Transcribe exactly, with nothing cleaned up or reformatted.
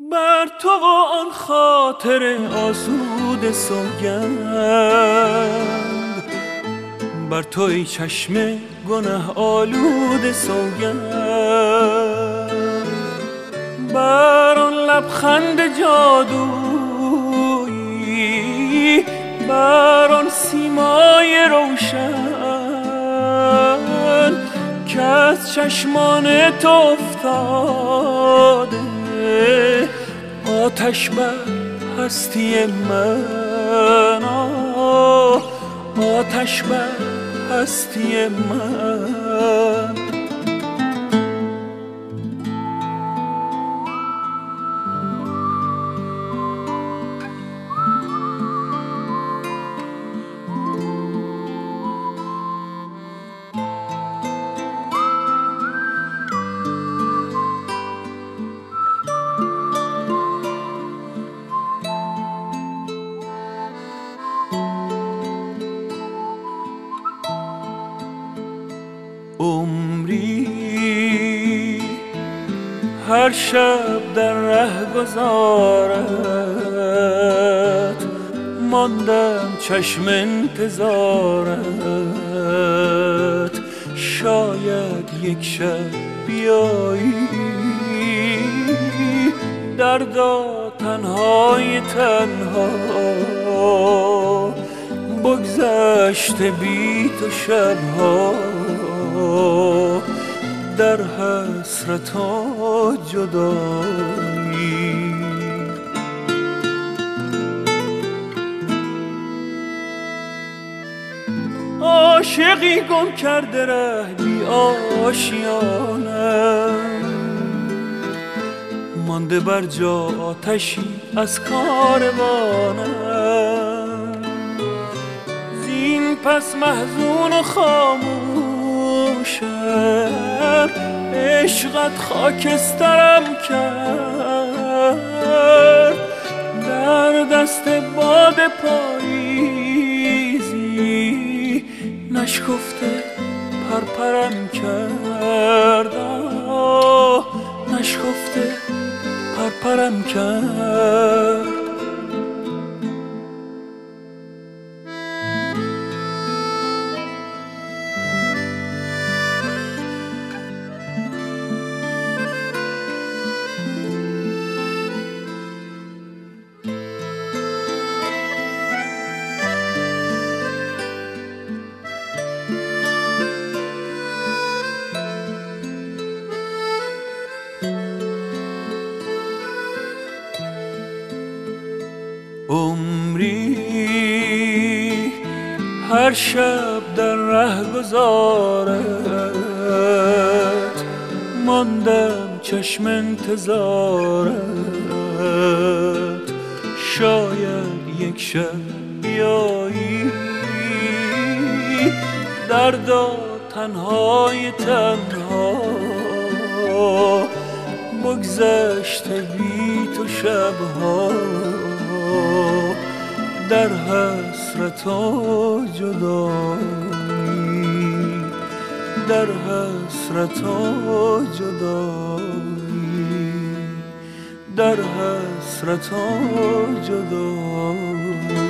بر تو و آن خاطر آسوده سوگند، بر تو ای چشم گناه آلوده سوگند، بر آن لبخند جادویی، بر آن سیمای روشن که از چشمان تو افتاده آتش بر هستی من، آتش بر هستی من. عمری هر شب در ره گذارت، ماندم چشم انتظارت، شاید یک شب بیایی دردا تنهای تنها، بگذشته بی تو شبها در حسرت و جدایی. عاشقی گم کرده ره بی آشیانم، مانده بر جا آتشی از کاروانم، زین پس محزون و خاموشم، عشقت خاکسترم کرد، در دست باد پاییزی نشکفته پرپرم کرد، نشکفته پرپرم کرد. عمری هر شب در ره گذارت، ماندم چشم انتظارت، شاید یک شب بیایی دردا تنهای تنها، بگذشته بی تو شبها در حسرت و جدایی، در حسرت و جدایی، در حسرت و جدایی.